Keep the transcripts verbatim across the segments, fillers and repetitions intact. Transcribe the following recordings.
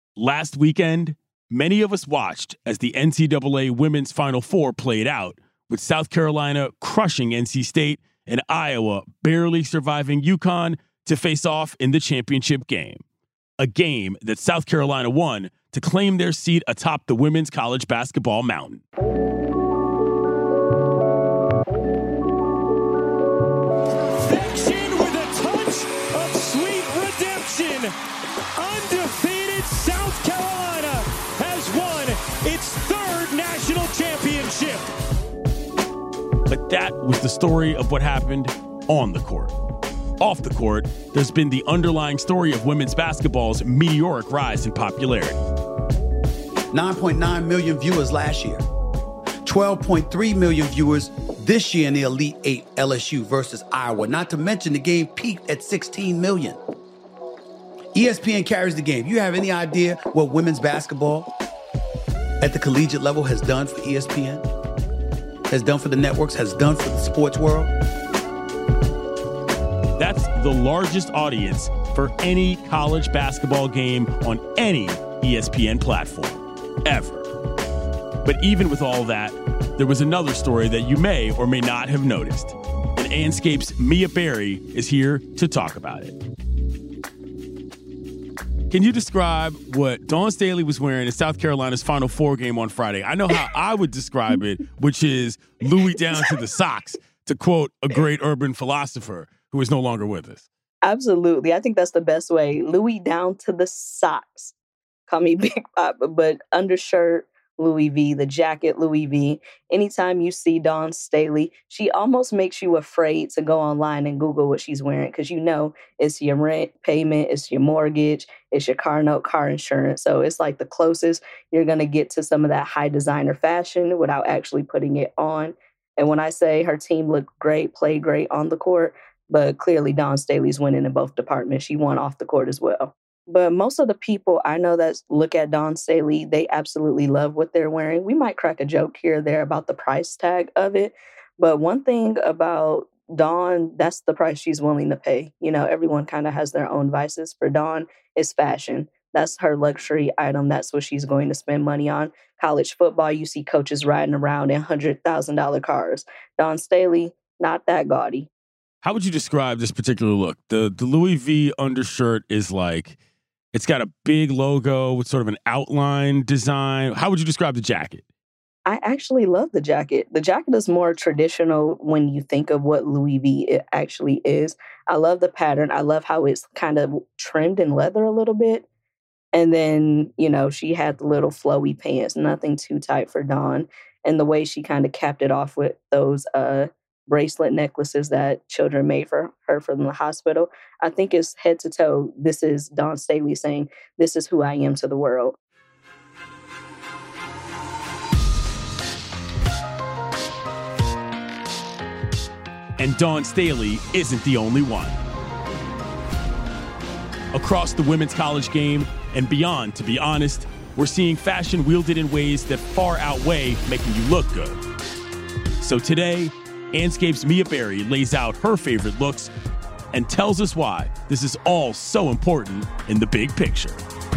Last weekend, many of us watched as the N C double A Women's Final Four played out, with South Carolina crushing N C State and Iowa barely surviving UConn to face off in the championship game. A game that South Carolina won to claim their seat atop the women's college basketball mountain. Perfection with a touch of sweet redemption. Undefeated South Carolina has won its third national championship. But that was the story of what happened on the court. Off the court, there's been the underlying story of women's basketball's meteoric rise in popularity. nine point nine million viewers last year. twelve point three million viewers this year in the Elite Eight, L S U versus Iowa. Not to mention the game peaked at sixteen million. E S P N carries the game. You have any idea what women's basketball at the collegiate level has done for E S P N? Has done for the networks, has done for the sports world? That's the largest audience for any college basketball game on any E S P N platform, ever. But even with all that, there was another story that you may or may not have noticed. And Anscape's Mia Berry is here to talk about it. Can you describe what Dawn Staley was wearing in South Carolina's Final Four game on Friday? I know how I would describe it, which is Louis down to the socks, to quote a great urban philosopher who is no longer with us. Absolutely. I think that's the best way. Louis down to the socks. Call me Big Papa, but undershirt, Louis V, the jacket, Louis V. Anytime you see Dawn Staley, she almost makes you afraid to go online and Google what she's wearing because you know it's your rent payment, it's your mortgage, it's your car note, car insurance. So it's like the closest you're going to get to some of that high designer fashion without actually putting it on. And when I say her team looked great, played great on the court, but clearly Dawn Staley's winning in both departments. She won off the court as well. But most of the people I know that look at Dawn Staley, they absolutely love what they're wearing. We might crack a joke here or there about the price tag of it. But one thing about Dawn, that's the price she's willing to pay. You know, everyone kind of has their own vices. For Dawn, it's fashion. That's her luxury item. That's what she's going to spend money on. College football, you see coaches riding around in one hundred thousand dollars cars. Dawn Staley, not that gaudy. How would you describe this particular look? The the Louis V undershirt is like, it's got a big logo with sort of an outline design. How would you describe the jacket? I actually love the jacket. The jacket is more traditional when you think of what Louis V it actually is. I love the pattern. I love how it's kind of trimmed in leather a little bit. And then, you know, she had the little flowy pants, nothing too tight for Dawn. And the way she kind of capped it off with those uh, bracelet necklaces that children made for her from the hospital. I think it's head to toe. This is Dawn Staley saying, this is who I am to the world. And Dawn Staley isn't the only one. Across the women's college game and beyond, to be honest, we're seeing fashion wielded in ways that far outweigh making you look good. So today, Anscape's Mia Berry lays out her favorite looks and tells us why this is all so important in the big picture.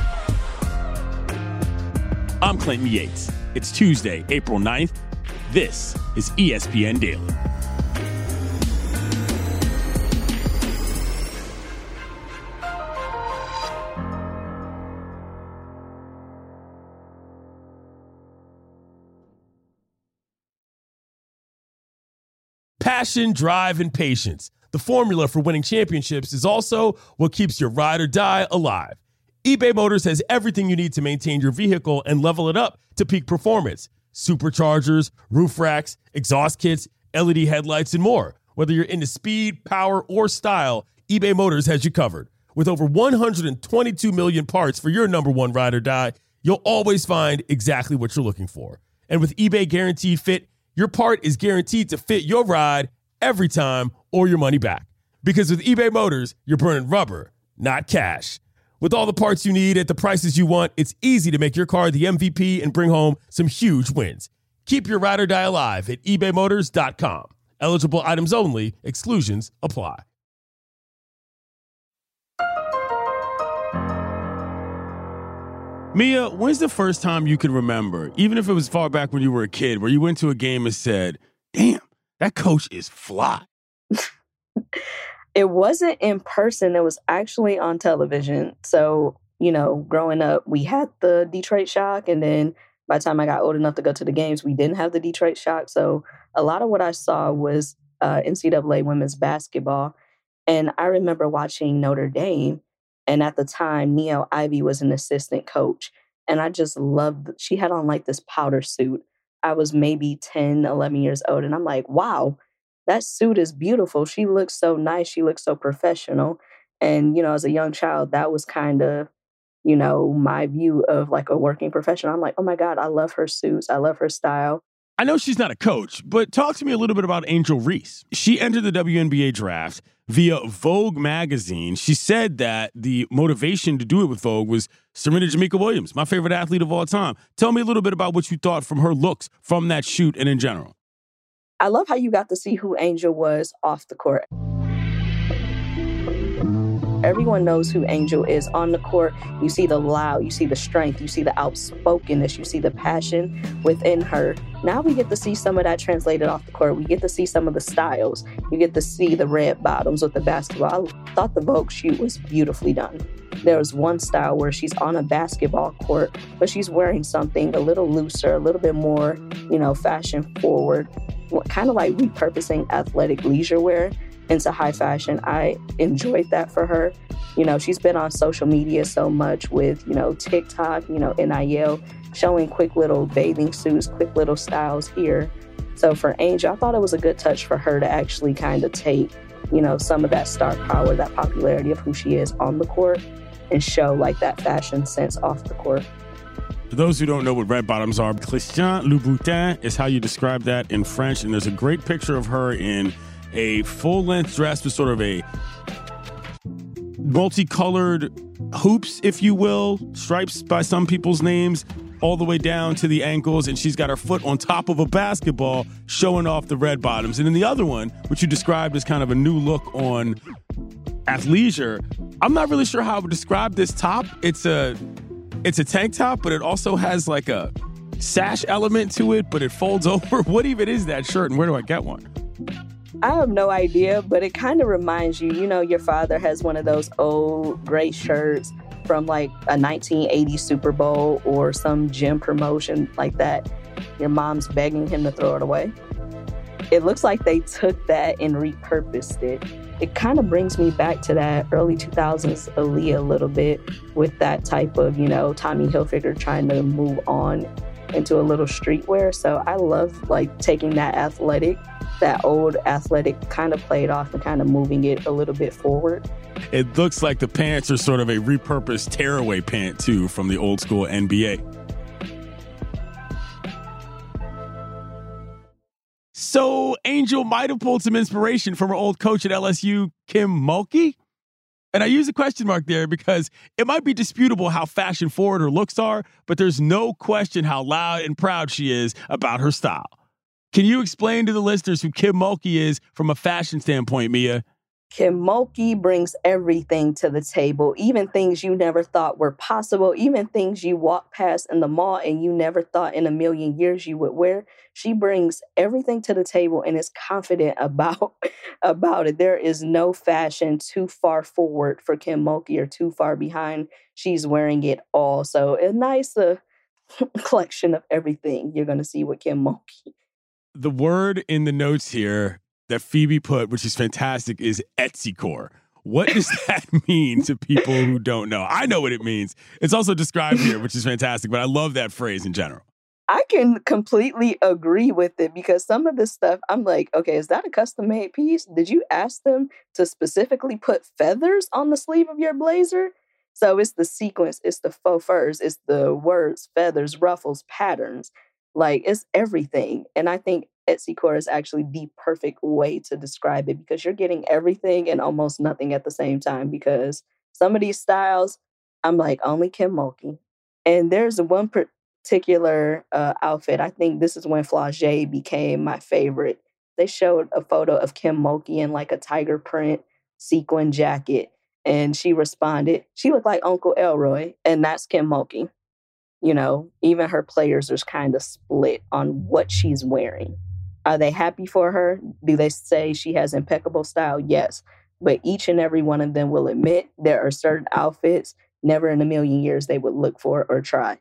I'm Clinton Yates. It's Tuesday, April ninth. This is E S P N Daily. Passion, drive, and patience. The formula for winning championships is also what keeps your ride or die alive. eBay Motors has everything you need to maintain your vehicle and level it up to peak performance. Superchargers, roof racks, exhaust kits, L E D headlights, and more. Whether you're into speed, power, or style, eBay Motors has you covered. With over one hundred twenty-two million parts for your number one ride or die, you'll always find exactly what you're looking for. And with eBay Guaranteed Fit, your part is guaranteed to fit your ride every time or your money back. Because with eBay Motors, you're burning rubber, not cash. With all the parts you need at the prices you want, it's easy to make your car the M V P and bring home some huge wins. Keep your ride or die alive at ebay motors dot com. Eligible items only. Exclusions apply. Mia, when's the first time you can remember, even if it was far back when you were a kid, where you went to a game and said, damn, that coach is fly? It wasn't in person. It was actually on television. So, you know, growing up, we had the Detroit Shock. And then by the time I got old enough to go to the games, we didn't have the Detroit Shock. So a lot of what I saw was uh, N C double A women's basketball. And I remember watching Notre Dame. And at the time, Niele Ivey was an assistant coach. And I just loved, she had on like this powder suit. I was maybe ten, eleven years old. And I'm like, wow, that suit is beautiful. She looks so nice. She looks so professional. And, you know, as a young child, that was kind of, you know, my view of like a working professional. I'm like, oh my God, I love her suits. I love her style. I know she's not a coach, but talk to me a little bit about Angel Reese. She entered the W N B A draft via Vogue magazine. She said that the motivation to do it with Vogue was Serena Jamaica Williams, my favorite athlete of all time. Tell me a little bit about what you thought from her looks from that shoot and in general. I love how you got to see who Angel was off the court. Everyone knows who Angel is on the court. You see the loud, you see the strength, you see the outspokenness, you see the passion within her. Now we get to see some of that translated off the court. We get to see some of the styles. You get to see the red bottoms with the basketball. I thought the Vogue shoot was beautifully done. There was one style where she's on a basketball court, but she's wearing something a little looser, a little bit more, you know, fashion forward, kind of like repurposing athletic leisure wear into high fashion. I enjoyed that for her. You know, she's been on social media so much with, you know, TikTok, you know, N I L, showing quick little bathing suits, quick little styles here. So for Angel, I thought it was a good touch for her to actually kind of take, you know, some of that star power, that popularity of who she is on the court and show like that fashion sense off the court. For those who don't know what red bottoms are, Christian Louboutin is how you describe that in French. And there's a great picture of her in a full-length dress with sort of a multicolored hoops, if you will, stripes by some people's names, all the way down to the ankles, and she's got her foot on top of a basketball showing off the red bottoms. And then the other one, which you described as kind of a new look on athleisure, I'm not really sure how I would describe this top. It's a it's a tank top, but it also has like a sash element to it, but it folds over. What even is that shirt, and where do I get one? I have no idea, but it kind of reminds you, you know, your father has one of those old gray shirts from like a nineteen eighty Super Bowl or some gym promotion like that. Your mom's begging him to throw it away. It looks like they took that and repurposed it. It kind of brings me back to that early two thousands Aaliyah a little bit with that type of, you know, Tommy Hilfiger trying to move on into a little streetwear. So I love like taking that athletic, that old athletic, kind of played off and kind of moving it a little bit forward. It looks like the pants are sort of a repurposed tearaway pant too from the old school N B A. So Angel might have pulled some inspiration from her old coach at L S U, Kim Mulkey. And I use a question mark there because it might be disputable how fashion forward her looks are, but there's no question how loud and proud she is about her style. Can you explain to the listeners who Kim Mulkey is from a fashion standpoint, Mia? Kim Mulkey brings everything to the table, even things you never thought were possible, even things you walk past in the mall and you never thought in a million years you would wear. She brings everything to the table and is confident about, about it. There is no fashion too far forward for Kim Mulkey or too far behind. She's wearing it all. So a nice uh, collection of everything you're going to see with Kim Mulkey. The word in the notes here that Phoebe put, which is fantastic, is Etsy core. What does that mean to people who don't know? I know what it means. It's also described here, which is fantastic, but I love that phrase in general. I can completely agree with it because some of this stuff, I'm like, okay, is that a custom-made piece? Did you ask them to specifically put feathers on the sleeve of your blazer? So it's the sequence, it's the faux furs, it's the words, feathers, ruffles, patterns. Like, it's everything. And I think Etsy core is actually the perfect way to describe it because you're getting everything and almost nothing at the same time because some of these styles, I'm like, only Kim Mulkey. And there's one particular uh, outfit. I think this is when Flau'jae became my favorite. They showed a photo of Kim Mulkey in like a tiger print sequin jacket. And she responded, she looked like Uncle Elroy. And that's Kim Mulkey. you know, even her players are kind of split on what she's wearing. Are they happy for her? Do they say she has impeccable style? Yes. But each and every one of them will admit there are certain outfits never in a million years they would look for or try.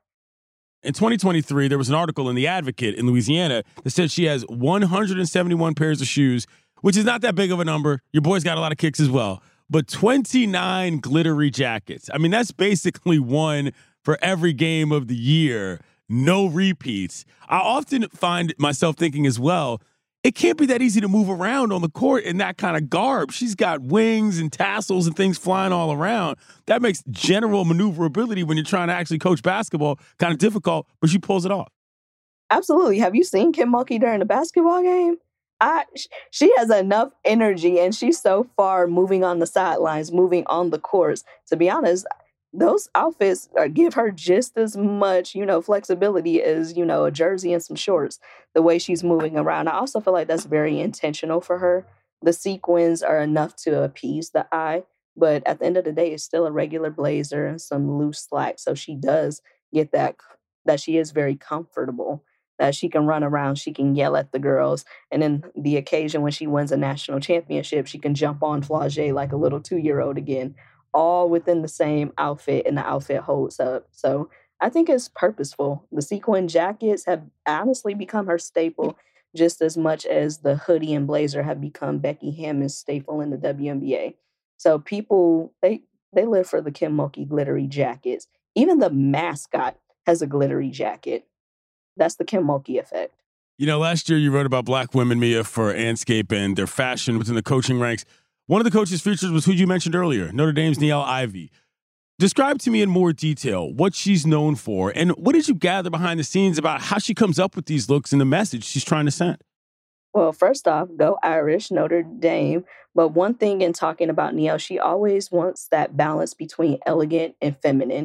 In twenty twenty-three, there was an article in The Advocate in Louisiana that said she has one hundred seventy-one pairs of shoes, which is not that big of a number. Your boy's got a lot of kicks as well. But twenty-nine glittery jackets. I mean, that's basically one for every game of the year. No repeats. I often find myself thinking as well, it can't be that easy to move around on the court in that kind of garb. She's got wings and tassels and things flying all around. That makes general maneuverability when you're trying to actually coach basketball kind of difficult, but she pulls it off. Absolutely. Have you seen Kim Mulkey during a basketball game? I, she has enough energy, and she's so far moving on the sidelines, moving on the courts. To be honest, those outfits are, give her just as much, you know, flexibility as, you know, a jersey and some shorts, the way she's moving around. I also feel like that's very intentional for her. The sequins are enough to appease the eye, but at the end of the day, it's still a regular blazer and some loose slack. So she does get that, that she is very comfortable, that she can run around, she can yell at the girls. And then the occasion when she wins a national championship, she can jump on Flau'jae like a little two-year-old again, all within the same outfit, and the outfit holds up. So I think it's purposeful. The sequin jackets have honestly become her staple just as much as the hoodie and blazer have become Becky Hammon's staple in the W N B A. So people, they, they live for the Kim Mulkey glittery jackets. Even the mascot has a glittery jacket. That's the Kim Mulkey effect. You know, last year you wrote about black women, Mia, for Anscape and their fashion within the coaching ranks. One of the coaches featured was who you mentioned earlier, Notre Dame's Niele Ivey. Describe to me in more detail what she's known for, and what did you gather behind the scenes about how she comes up with these looks and the message she's trying to send? Well, first off, go Irish, Notre Dame. But one thing in talking about Niele, she always wants that balance between elegant and feminine.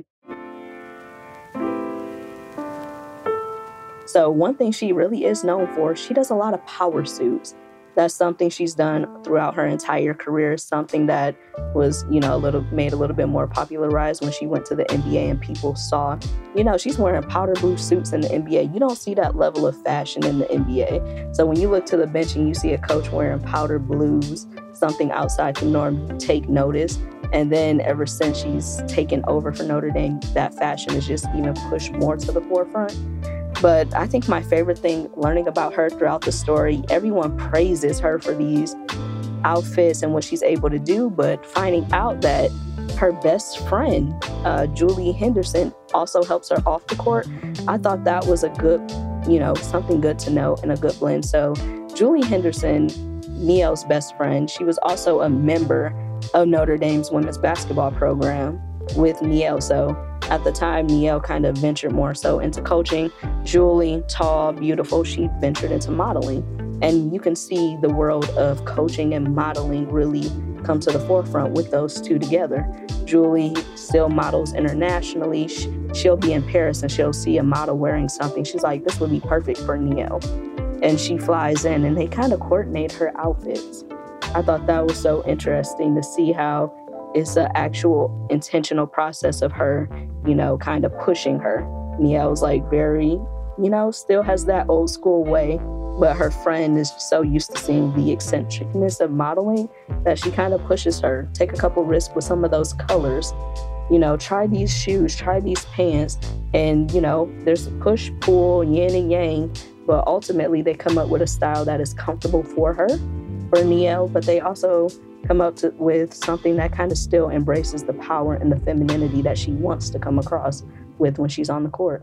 So one thing she really is known for, she does a lot of power suits. That's something she's done throughout her entire career, something that was, you know, a little made a little bit more popularized when she went to the N B A and people saw, you know, she's wearing powder blue suits in the N B A. You don't see that level of fashion in the N B A. So when you look to the bench and you see a coach wearing powder blues, something outside the norm, you take notice. And then ever since she's taken over for Notre Dame, that fashion is just even pushed more to the forefront. But I think my favorite thing learning about her throughout the story, everyone praises her for these outfits and what she's able to do, but finding out that her best friend, uh, Julie Henderson, also helps her off the court, I thought that was a good, you know, something good to know and a good blend. So Julie Henderson, Niele's best friend, she was also a member of Notre Dame's women's basketball program with Niele. So at the time, Niele kind of ventured more so into coaching. Julie, tall, beautiful, she ventured into modeling. And you can see the world of coaching and modeling really come to the forefront with those two together. Julie still models internationally. She'll be in Paris and she'll see a model wearing something. She's like, this would be perfect for Niele. And she flies in and they kind of coordinate her outfits. I thought that was so interesting to see how it's an actual intentional process of her, you know, kind of pushing her. Niele was like very, you know, still has that old school way, but her friend is so used to seeing the eccentricness of modeling that she kind of pushes her. Take a couple risks with some of those colors. You know, try these shoes, try these pants. And, you know, there's push, pull, yin and yang, but ultimately they come up with a style that is comfortable for her, for Niele, but they also come up to, with something that kind of still embraces the power and the femininity that she wants to come across with when she's on the court.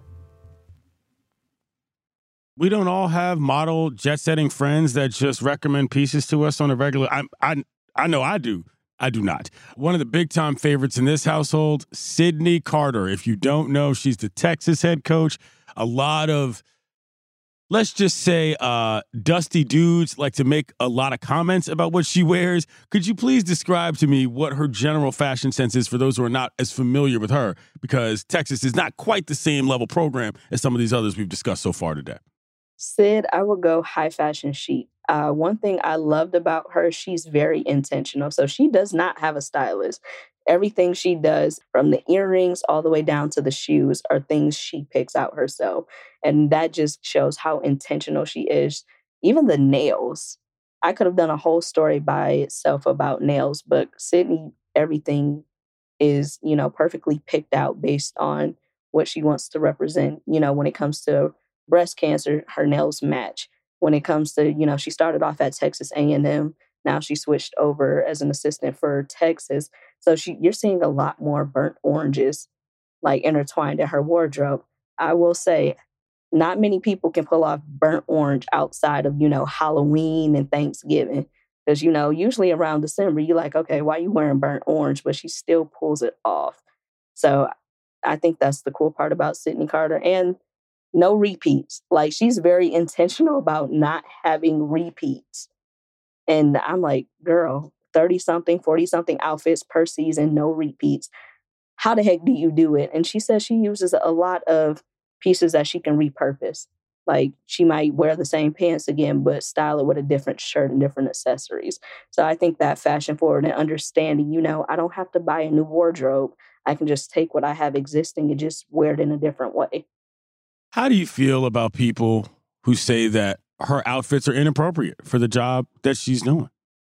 We don't all have model jet-setting friends that just recommend pieces to us on a regular. I, I, I know I do. I do not. One of the big-time favorites in this household, Sydney Carter. If you don't know, she's the Texas head coach. A lot of, let's just say, uh, dusty dudes like to make a lot of comments about what she wears. Could you please describe to me what her general fashion sense is for those who are not as familiar with her? Because Texas is not quite the same level program as some of these others we've discussed so far today. Sid, I would go high fashion chic. Uh, one thing I loved about her, she's very intentional. So she does not have a stylist. Everything she does, from the earrings all the way down to the shoes, are things she picks out herself. And that just shows how intentional she is. Even the nails. I could have done a whole story by itself about nails, but Sydney, everything is, you know, perfectly picked out based on what she wants to represent. You know, when it comes to breast cancer, her nails match. When it comes to, you know, she started off at Texas A and M. Now she switched over as an assistant for Texas. So she, you're seeing a lot more burnt oranges like intertwined in her wardrobe. I will say, not many people can pull off burnt orange outside of, you know, Halloween and Thanksgiving. Because, you know, usually around December, you're like, okay, why are you wearing burnt orange? But she still pulls it off. So I think that's the cool part about Sydney Carter. And no repeats. Like, she's very intentional about not having repeats. And I'm like, girl, thirty-something, forty-something outfits per season, no repeats. How the heck do you do it? And she says she uses a lot of pieces that she can repurpose. Like, she might wear the same pants again, but style it with a different shirt and different accessories. So I think that fashion forward and understanding, you know, I don't have to buy a new wardrobe. I can just take what I have existing and just wear it in a different way. How do you feel about people who say that her outfits are inappropriate for the job that she's doing?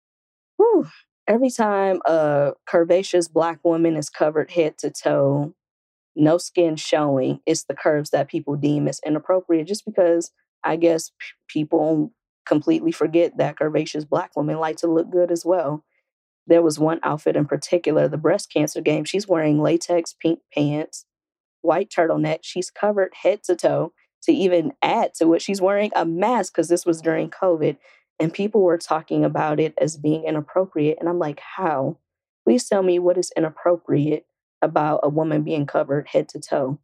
Whew. Every time a curvaceous Black woman is covered head to toe, no skin showing, it's the curves that people deem as inappropriate, just because I guess p- people completely forget that curvaceous Black women like to look good as well. There was one outfit in particular, the breast cancer game. She's wearing latex pink pants, white turtleneck. She's covered head to toe. To even add to it, she's wearing a mask because this was during COVID. And people were talking about it as being inappropriate. And I'm like, how? Please tell me what is inappropriate about a woman being covered head to toe.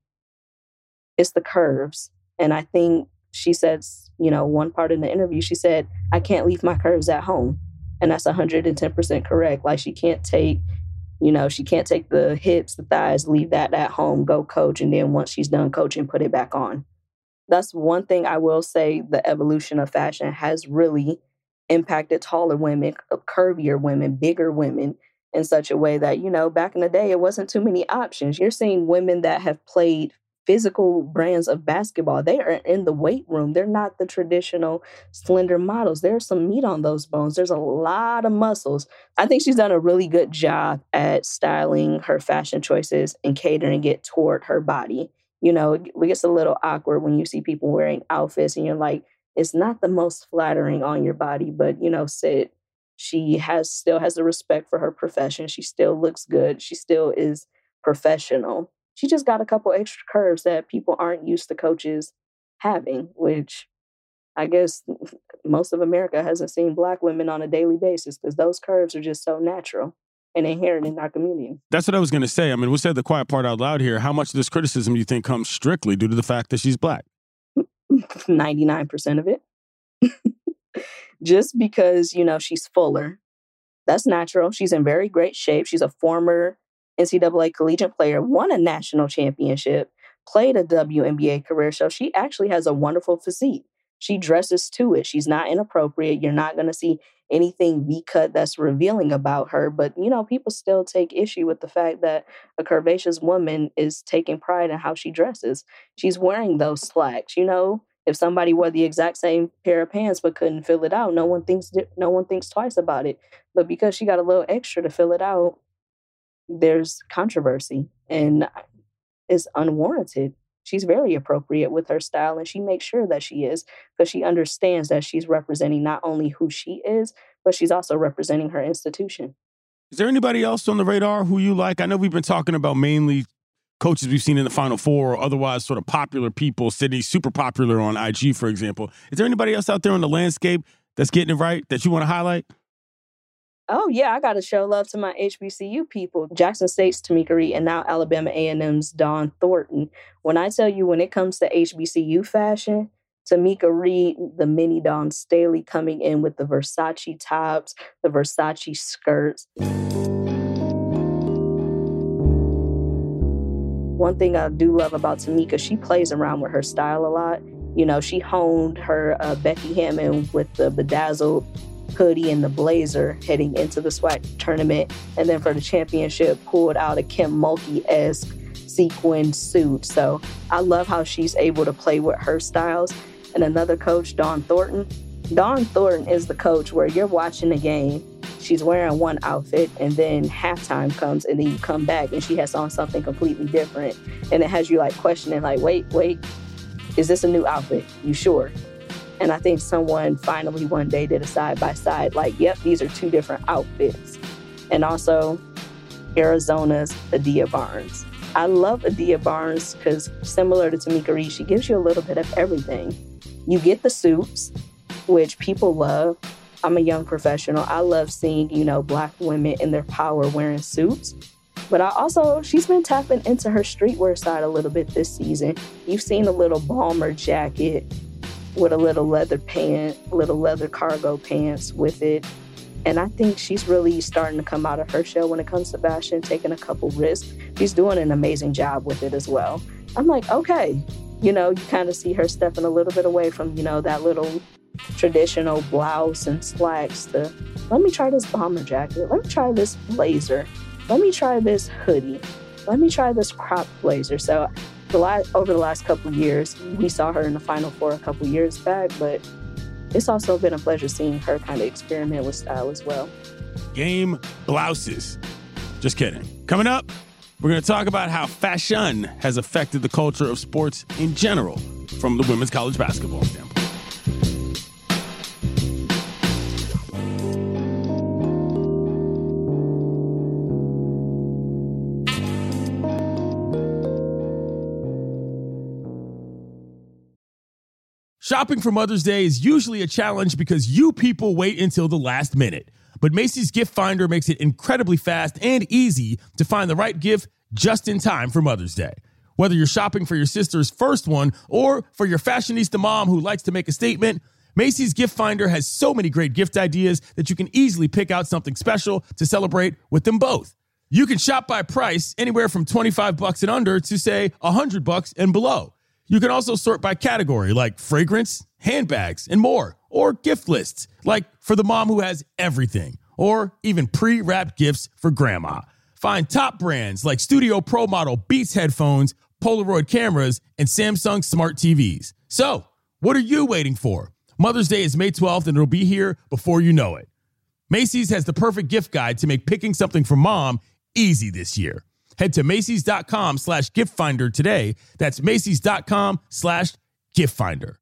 It's the curves. And I think she says, you know, one part in the interview, she said, I can't leave my curves at home. And that's one hundred ten percent correct. Like, she can't take, you know, she can't take the hips, the thighs, leave that at home, go coach. And then once she's done coaching, put it back on. That's one thing I will say, the evolution of fashion has really impacted taller women, curvier women, bigger women, in such a way that, you know, back in the day, it wasn't too many options. You're seeing women that have played physical brands of basketball. They are in the weight room. They're not the traditional slender models. There's some meat on those bones. There's a lot of muscles. I think she's done a really good job at styling her fashion choices and catering it toward her body. You know, it gets a little awkward when you see people wearing outfits and you're like, it's not the most flattering on your body, but, you know, Sid, she has still has the respect for her profession. She still looks good. She still is professional. She just got a couple extra curves that people aren't used to coaches having, which I guess most of America hasn't seen Black women on a daily basis because those curves are just so natural and inherent in our community. That's what I was going to say. I mean, we said the quiet part out loud here. How much of this criticism do you think comes strictly due to the fact that she's Black? ninety-nine percent of it. Just because, you know, she's fuller. That's natural. She's in very great shape. She's a former N C double A collegiate player, won a national championship, played a W N B A career. So she actually has a wonderful physique. She dresses to it. She's not inappropriate. You're not going to see anything V-cut that's revealing about her. But, you know, people still take issue with the fact that a curvaceous woman is taking pride in how she dresses. She's wearing those slacks, you know. If somebody wore the exact same pair of pants but couldn't fill it out, no one thinks no one thinks twice about it. But because she got a little extra to fill it out, there's controversy, and it's unwarranted. She's very appropriate with her style, and she makes sure that she is, because she understands that she's representing not only who she is, but she's also representing her institution. Is there anybody else on the radar who you like? I know we've been talking about mainly coaches we've seen in the Final Four or otherwise sort of popular people. Sydney's super popular on I G, for example. Is there anybody else out there on the landscape that's getting it right that you want to highlight? Oh, yeah, I got to show love to my H B C U people. Jackson State's Tamika Reed and now Alabama A and M's Dawn Thornton. When I tell you, when it comes to H B C U fashion, Tamika Reed, the mini Dawn Staley coming in with the Versace tops, the Versace skirts. One thing I do love about Tamika, she plays around with her style a lot. You know, she honed her uh, Becky Hammon with the bedazzled hoodie and the blazer heading into the SWAC tournament. And then for the championship, pulled out a Kim Mulkey-esque sequin suit. So I love how she's able to play with her styles. And another coach, Dawn Thornton. Dawn Thornton is the coach where you're watching the game, she's wearing one outfit, and then halftime comes, and then you come back, and she has on something completely different. And it has you, like, questioning, like, wait, wait, is this a new outfit? You sure? And I think someone finally one day did a side-by-side, like, yep, these are two different outfits. And also, Arizona's Adia Barnes. I love Adia Barnes because, similar to Tamika Reed, she gives you a little bit of everything. You get the suits, which people love. I'm a young professional. I love seeing, you know, Black women in their power wearing suits. But I also, she's been tapping into her streetwear side a little bit this season. You've seen a little bomber jacket with a little leather pant, little leather cargo pants with it. And I think she's really starting to come out of her shell when it comes to fashion, taking a couple risks. She's doing an amazing job with it as well. I'm like, okay. You know, you kind of see her stepping a little bit away from, you know, that little traditional blouse and slacks to, let me try this bomber jacket. Let me try this blazer. Let me try this hoodie. Let me try this crop blazer. So the last, over the last couple of years, we saw her in the Final Four a couple years back, but it's also been a pleasure seeing her kind of experiment with style as well. Game blouses. Just kidding. Coming up, we're going to talk about how fashion has affected the culture of sports in general from the women's college basketball standpoint. Shopping for Mother's Day is usually a challenge because you people wait until the last minute. But Macy's Gift Finder makes it incredibly fast and easy to find the right gift just in time for Mother's Day. Whether you're shopping for your sister's first one or for your fashionista mom who likes to make a statement, Macy's Gift Finder has so many great gift ideas that you can easily pick out something special to celebrate with them both. You can shop by price anywhere from twenty-five bucks and under to, say, one hundred bucks and below. You can also sort by category like fragrance, handbags, and more, or gift lists like for the mom who has everything, or even pre-wrapped gifts for grandma. Find top brands like Studio Pro Model Beats headphones, Polaroid cameras, and Samsung smart T Vs. So, what are you waiting for? Mother's Day is May twelfth, and it'll be here before you know it. Macy's has the perfect gift guide to make picking something for mom easy this year. Head to Macy's.com slash gift finder today. That's Macy's.com slash gift finder.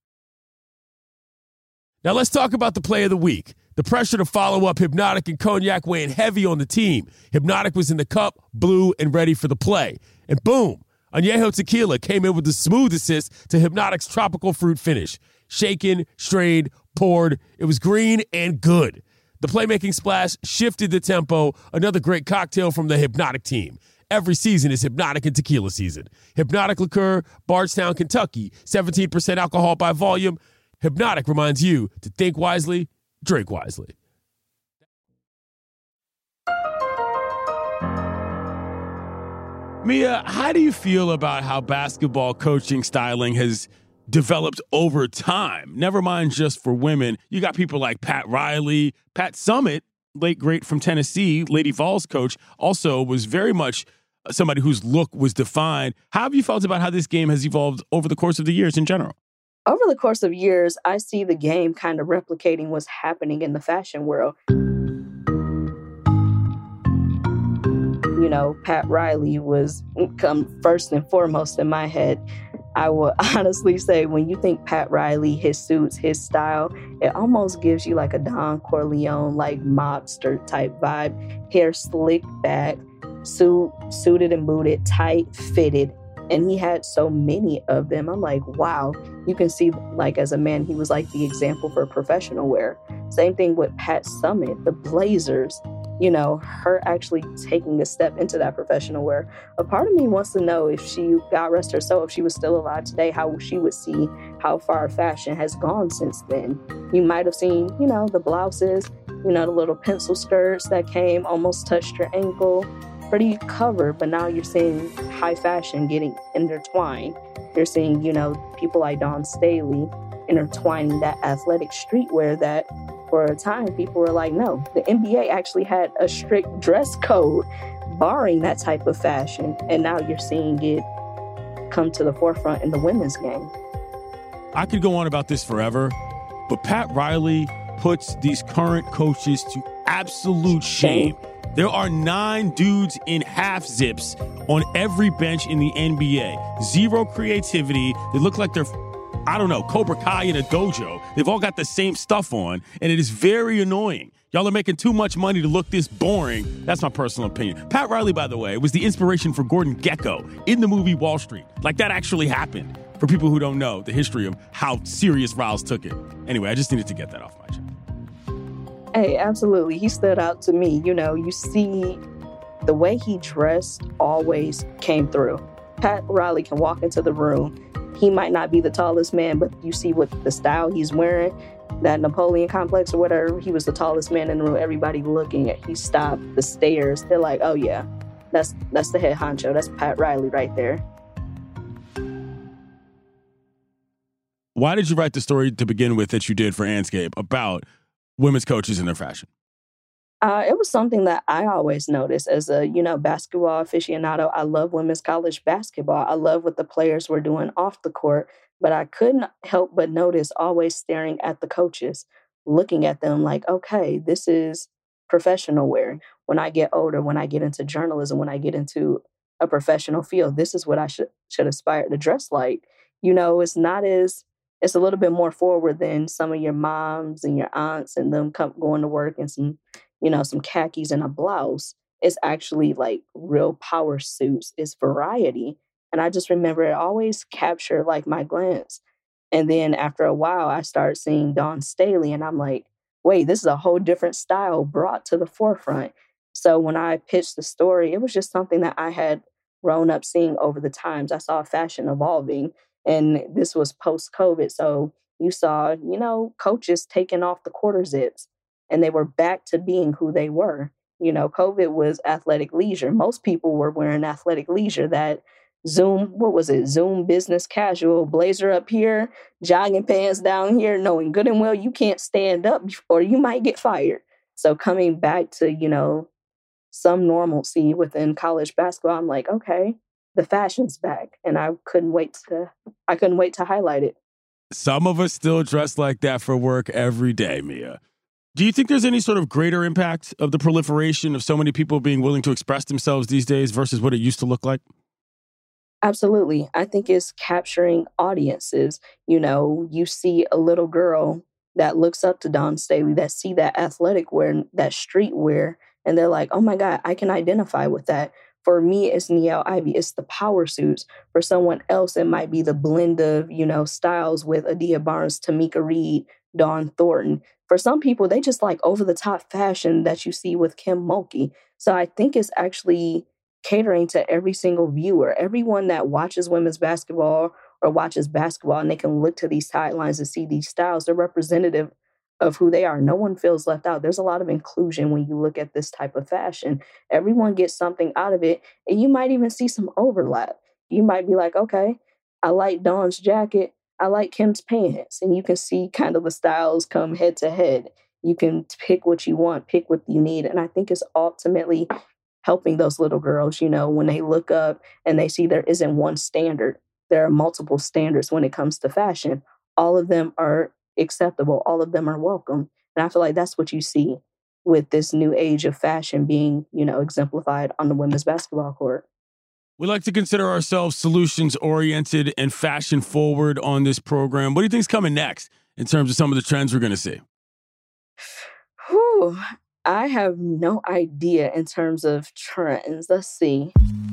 Now let's talk about the play of the week. The pressure to follow up Hypnotic and Cognac weighing heavy on the team. Hypnotic was in the cup, blue, and ready for the play. And boom, Añejo Tequila came in with the smooth assist to Hypnotic's tropical fruit finish. Shaken, strained, poured. It was green and good. The playmaking splash shifted the tempo. Another great cocktail from the Hypnotic team. Every season is Hypnotic and Tequila season. Hypnotic Liqueur, Bardstown, Kentucky, seventeen percent alcohol by volume. Hypnotic reminds you to think wisely, drink wisely. Mia, how do you feel about how basketball coaching styling has developed over time? Never mind just for women. You got people like Pat Riley, Pat Summitt, late great from Tennessee, Lady Vols coach, also was very much somebody whose look was defined. How have you felt about how this game has evolved over the course of the years in general? Over the course of years, I see the game kind of replicating what's happening in the fashion world. You know, Pat Riley was come first and foremost in my head. I will honestly say, when you think Pat Riley, his suits, his style, it almost gives you like a Don Corleone, like mobster type vibe. Hair slicked back, suit, suited and booted, tight, fitted. And he had so many of them. I'm like, wow. You can see, like, as a man, he was like the example for professional wear. Same thing with Pat Summitt, the blazers. You know, her actually taking a step into that professional wear. A part of me wants to know if she, God rest her soul, if she was still alive today, how she would see how far fashion has gone since then. You might have seen, you know, the blouses, you know, the little pencil skirts that came, almost touched your ankle, pretty covered, but now you're seeing high fashion getting intertwined. You're seeing, you know, people like Dawn Staley intertwining that athletic streetwear that for a time, people were like, no, the N B A actually had a strict dress code barring that type of fashion. And now you're seeing it come to the forefront in the women's game. I could go on about this forever, but Pat Riley puts these current coaches to absolute shame. There are nine dudes in half zips on every bench in the N B A. Zero creativity. They look like they're, I don't know, Cobra Kai in a dojo. They've all got the same stuff on, and it is very annoying. Y'all are making too much money to look this boring. That's my personal opinion. Pat Riley, by the way, was the inspiration for Gordon Gekko in the movie Wall Street. Like, that actually happened. For people who don't know the history of how serious Riles took it. Anyway, I just needed to get that off my chest. Hey, absolutely. He stood out to me. You know, you see the way he dressed always came through. Pat Riley can walk into the room. He might not be the tallest man, but you see what the style he's wearing, that Napoleon complex or whatever, he was the tallest man in the room. Everybody looking at, he stopped the stairs. They're like, oh yeah, that's that's the head honcho. That's Pat Riley right there. Why did you write the story to begin with that you did for Anscape about women's coaches and their fashion? Uh, it was something that I always noticed as a, you know, basketball aficionado. I love women's college basketball. I love what the players were doing off the court, but I couldn't help but notice always staring at the coaches, looking at them like, okay, this is professional wear. When I get older, when I get into journalism, when I get into a professional field, this is what I should should aspire to dress like. You know, it's not as It's a little bit more forward than some of your moms and your aunts and them come, going to work in some, you know, some khakis and a blouse. It's actually like real power suits. It's variety. And I just remember it always captured like my glance. And then after a while, I started seeing Dawn Staley and I'm like, wait, this is a whole different style brought to the forefront. So when I pitched the story, it was just something that I had grown up seeing over the times. I saw fashion evolving. And this was post-COVID. So you saw, you know, coaches taking off the quarter zips and they were back to being who they were. You know, COVID was athletic leisure. Most people were wearing athletic leisure, that Zoom, what was it? Zoom business casual, blazer up here, jogging pants down here, knowing good and well you can't stand up or you might get fired. So coming back to, you know, some normalcy within college basketball, I'm like, okay, the fashion's back, and I couldn't wait to I couldn't wait to highlight it. Some of us still dress like that for work every day, Mia. Do you think there's any sort of greater impact of the proliferation of so many people being willing to express themselves these days versus what it used to look like? Absolutely. I think it's capturing audiences. You know, you see a little girl that looks up to Dawn Staley, that see that athletic wear, that street wear, and they're like, oh my God, I can identify with that. For me, it's Niele Ivey. It's the power suits. For someone else, it might be the blend of, you know, styles with Adia Barnes, Tamika Reed, Dawn Thornton. For some people, they just like over-the-top fashion that you see with Kim Mulkey. So I think it's actually catering to every single viewer. Everyone that watches women's basketball or watches basketball, and they can look to these sidelines and see these styles, they're representative of who they are. No one feels left out. There's a lot of inclusion when you look at this type of fashion. Everyone gets something out of it, and you might even see some overlap. You might be like, okay, I like Dawn's jacket. I like Kim's pants. And you can see kind of the styles come head to head. You can pick what you want, pick what you need. And I think it's ultimately helping those little girls, you know, when they look up and they see there isn't one standard. There are multiple standards when it comes to fashion. All of them are acceptable. All of them are welcome. And I feel like that's what you see with this new age of fashion being, you know, exemplified on the women's basketball court. We like to consider ourselves solutions-oriented and fashion-forward on this program. What do you think's coming next in terms of some of the trends we're going to see? Whew, I have no idea in terms of trends. Let's see.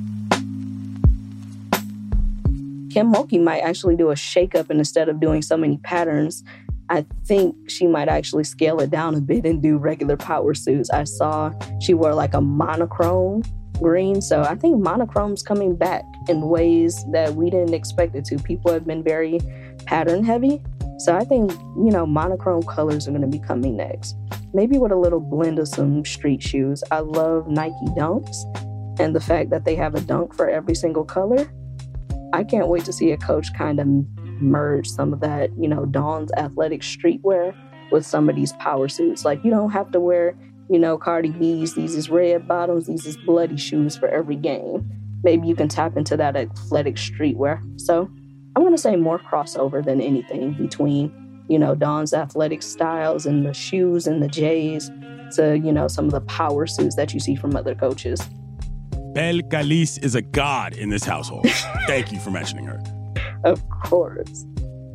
Kim Mulkey might actually do a shakeup, and instead of doing so many patterns, I think she might actually scale it down a bit and do regular power suits. I saw she wore like a monochrome green. So I think monochrome's coming back in ways that we didn't expect it to. People have been very pattern heavy. So I think, you know, monochrome colors are going to be coming next. Maybe with a little blend of some street shoes. I love Nike Dunks and the fact that they have a dunk for every single color. I can't wait to see a coach kind of merge some of that, you know, Dawn's athletic streetwear with some of these power suits. Like, you don't have to wear, you know, Cardi B's, these is red bottoms, these is bloody shoes for every game. Maybe you can tap into that athletic streetwear. So I want to say more crossover than anything between, you know, Dawn's athletic styles and the shoes and the J's to, you know, some of the power suits that you see from other coaches. Belle Calice is a god in this household. Thank you for mentioning her. Of course.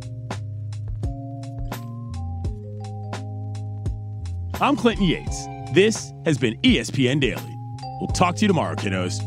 I'm Clinton Yates. This has been E S P N Daily. We'll talk to you tomorrow, kiddos.